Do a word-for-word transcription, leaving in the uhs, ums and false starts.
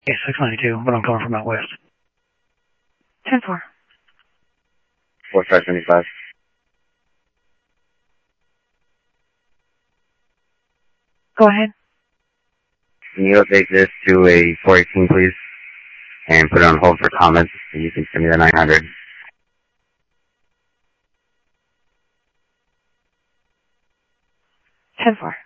Yeah, six ninety-two, but I'm coming from out west. ten four. four five seventy-five. Go ahead. Can you update this to a four eighteen, please? And put it on hold for comments so you can send me the nine hundred. ten four.